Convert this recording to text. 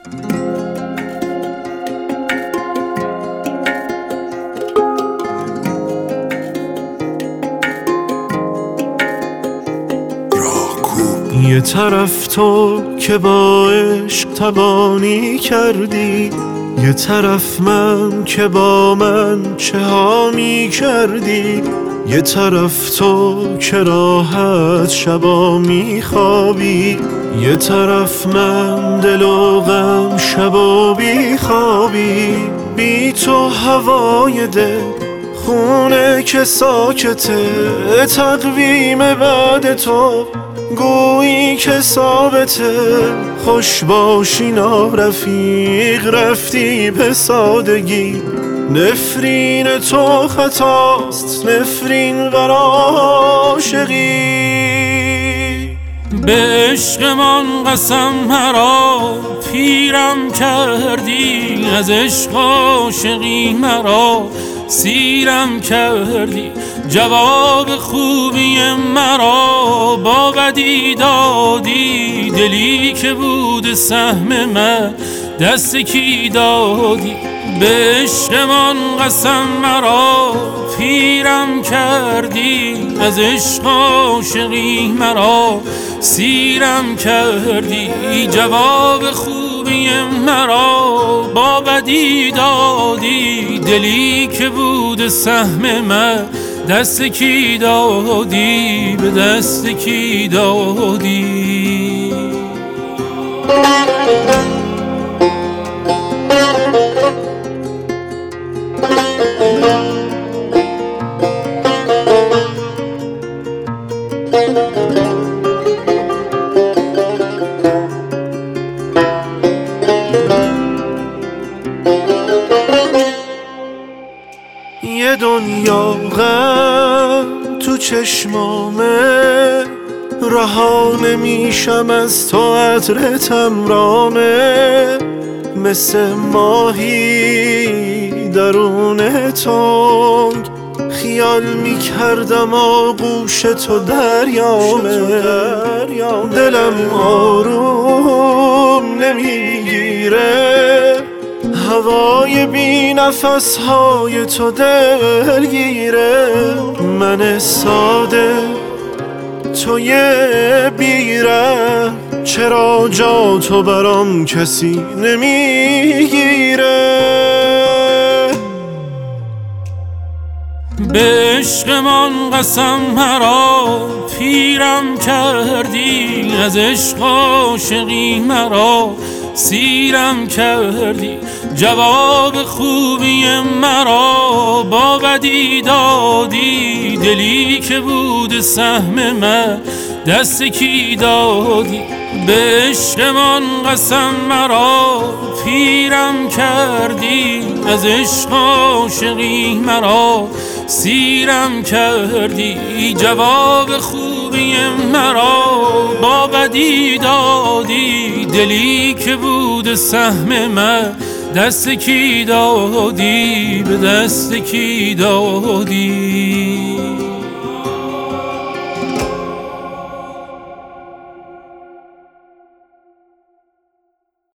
یه طرف تو که با عشق تبانی کردی، یه طرف من که با من چه ها می کردی، یه طرف تو که راحت شبا می خوابی، یه طرف من دل و غم شبا بی خوابی. بی تو هوای دل خونه که ساکته، تقویم بعد تو گویی که ثابته. خوش باشی نارفیق رفتی به سادگی، نفرین تو خطاست نفرین بر عاشقی. به عشقمان قسم مرا پیرم کردی، از عشق عاشقی مرا سیرم کردی. جواب خوبی مرا با بدی دادی، دلی که بود سهم من دست کی دادی. به عشقمان قسم مرا پیرم کردی، از عشق عاشقی مرا سیرم کردی. جواب خوبی مرا با بدی دادی، دلی که بود سهم من دست کی دادی، به دست کی دادی. یه دنیا غم تو چشمامه، رها نمیشم از تو عطرتم رامه. مثل ماهی درون تنگ خیال میکردم آغوش تو دریامه. دلم آروم نمیگیره، هوای بی نفس های تو دلگیره. من ساده توی بیره، چرا جا تو برام کسی نمیگیره. به عشقمان قسم مرا پیرم کردی، از عشق عاشقی مرا سیرم کردی. جواب خوبی مرا با بدی دادی، دلی که بود سهم من دست کی دادی. به عشقمان قسم مرا پیرم کردی، از عشق عاشقی مرا سیرم کردی. جواب خوبی مرا با بدی دادی، دلی که بود سهم من دست کی دادی، به دست کی دادی.